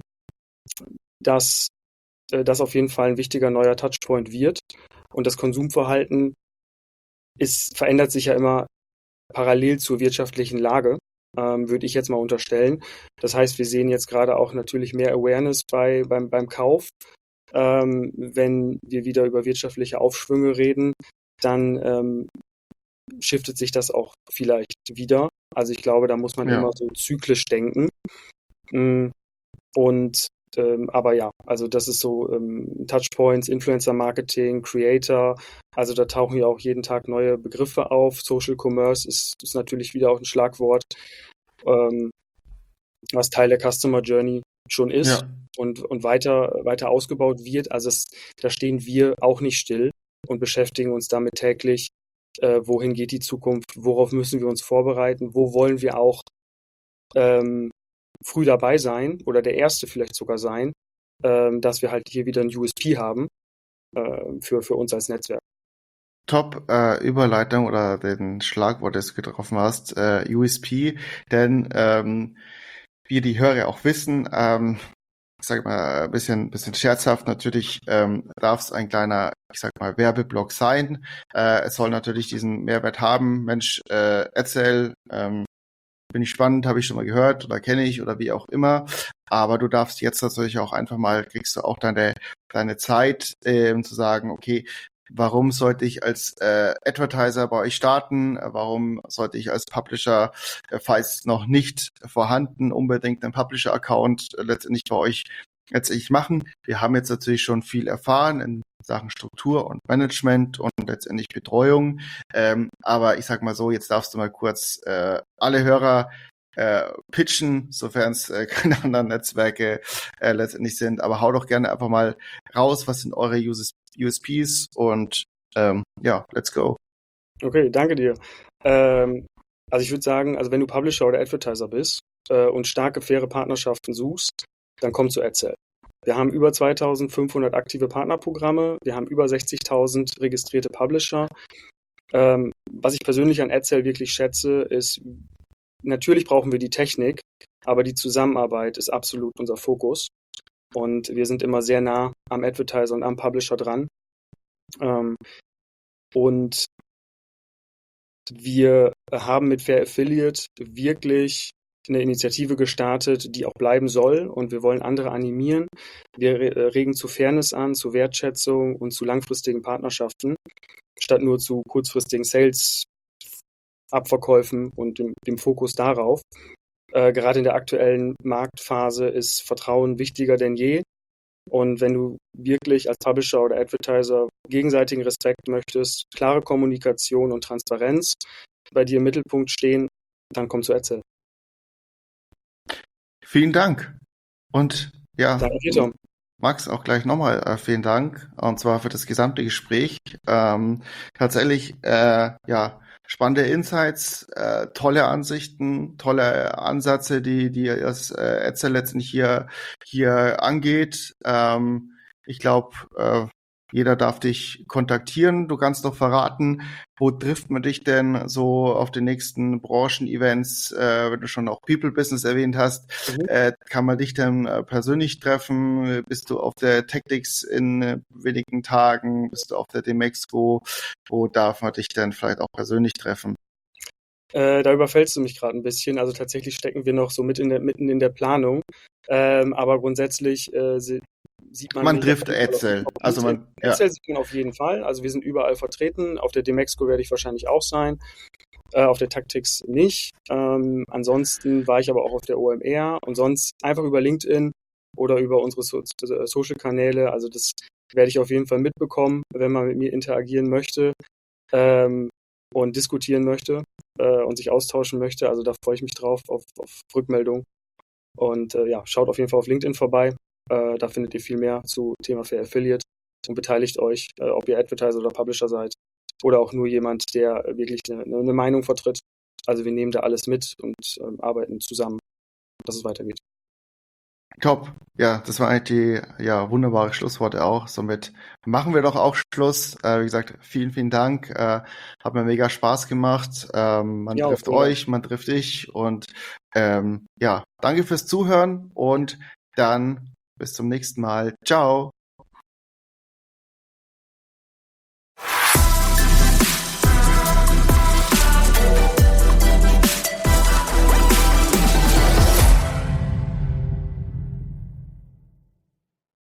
dass das auf jeden Fall ein wichtiger neuer Touchpoint wird. Und das Konsumverhalten verändert sich ja immer parallel zur wirtschaftlichen Lage, würde ich jetzt mal unterstellen. Das heißt, wir sehen jetzt gerade auch natürlich mehr Awareness beim Kauf. Wenn wir wieder über wirtschaftliche Aufschwünge reden, dann shiftet sich das auch vielleicht wieder. Also ich glaube, da muss man immer so zyklisch denken. Aber ja, also das ist so Touchpoints, Influencer-Marketing, Creator, also da tauchen ja auch jeden Tag neue Begriffe auf. Social Commerce ist natürlich wieder auch ein Schlagwort, was Teil der Customer Journey schon ist und weiter ausgebaut wird. Also da stehen wir auch nicht still und beschäftigen uns damit täglich, wohin geht die Zukunft, worauf müssen wir uns vorbereiten, wo wollen wir auch früh dabei sein oder der Erste vielleicht sogar sein, dass wir halt hier wieder ein USP haben für uns als Netzwerk. Top Überleitung oder den Schlagwort, das du getroffen hast, USP, denn wie die Hörer auch wissen, ich sage mal ein bisschen scherzhaft, natürlich darf es ein kleiner, ich sag mal, Werbeblock sein. Es soll natürlich diesen Mehrwert haben. Mensch, erzähl, bin ich spannend, habe ich schon mal gehört oder kenne ich oder wie auch immer. Aber du darfst jetzt natürlich auch einfach mal, kriegst du auch deine Zeit, zu sagen, okay, warum sollte ich als Advertiser bei euch starten? Warum sollte ich als Publisher, falls noch nicht vorhanden, unbedingt einen Publisher-Account letztendlich bei euch letztendlich machen? Wir haben jetzt natürlich schon viel erfahren in Sachen Struktur und Management und letztendlich Betreuung. Aber ich sag mal so, jetzt darfst du mal kurz alle Hörer pitchen, sofern es keine anderen Netzwerke letztendlich sind. Aber hau doch gerne einfach mal raus, was sind eure USPs und let's go. Okay, danke dir. Also ich würde sagen, also wenn du Publisher oder Advertiser bist und starke, faire Partnerschaften suchst, dann komm zu AdSell. Wir haben über 2500 aktive Partnerprogramme, wir haben über 60.000 registrierte Publisher. Was ich persönlich an AdSell wirklich schätze, ist, natürlich brauchen wir die Technik, aber die Zusammenarbeit ist absolut unser Fokus. Und wir sind immer sehr nah am Advertiser und am Publisher dran. Und wir haben mit Fair Affiliate wirklich eine Initiative gestartet, die auch bleiben soll, und wir wollen andere animieren. Wir regen zu Fairness an, zu Wertschätzung und zu langfristigen Partnerschaften, statt nur zu kurzfristigen Sales-Abverkäufen und dem Fokus darauf. Gerade in der aktuellen Marktphase ist Vertrauen wichtiger denn je. Und wenn du wirklich als Publisher oder Advertiser gegenseitigen Respekt möchtest, klare Kommunikation und Transparenz bei dir im Mittelpunkt stehen, dann komm zu AdSell. Vielen Dank. Und Ja, Danke dir, Tom. Max, auch gleich nochmal vielen Dank, und zwar für das gesamte Gespräch. Tatsächlich, ja, spannende Insights, tolle Ansichten, tolle Ansätze, die das Etzel letztendlich hier angeht. Ich glaube, jeder darf dich kontaktieren. Du kannst doch verraten, wo trifft man dich denn so auf den nächsten Branchen-Events, wenn du schon auch People Business erwähnt hast, kann man dich denn persönlich treffen? Bist du auf der Tactics in wenigen Tagen? Bist du auf der Demexco? Wo darf man dich denn vielleicht auch persönlich treffen? Da überfällst du mich gerade ein bisschen. Also tatsächlich stecken wir noch so mitten in der Planung. Aber grundsätzlich sieht man Man mich trifft auf jeden Fall Etzel. auf Also LinkedIn. ja. Etzel sieht man auf jeden Fall. Also wir sind überall vertreten. Auf der Demexco werde ich wahrscheinlich auch sein. Auf der Tactics nicht. Ansonsten war ich aber auch auf der OMR und sonst einfach über LinkedIn oder über unsere Social-Kanäle. Also das werde ich auf jeden Fall mitbekommen, wenn man mit mir interagieren möchte und diskutieren möchte und sich austauschen möchte. Also da freue ich mich drauf, auf Rückmeldung. Und ja, schaut auf jeden Fall auf LinkedIn vorbei. Da findet ihr viel mehr zu Thema Fair Affiliate und beteiligt euch, ob ihr Advertiser oder Publisher seid oder auch nur jemand, der wirklich eine Meinung vertritt. Also wir nehmen da alles mit und arbeiten zusammen, dass es weitergeht. Top. Ja, das waren eigentlich die wunderbare Schlussworte auch. Somit machen wir doch auch Schluss. Wie gesagt, vielen, vielen Dank. Hat mir mega Spaß gemacht. Man Ja, trifft vielen euch, man trifft dich, und danke fürs Zuhören, und dann bis zum nächsten Mal. Ciao.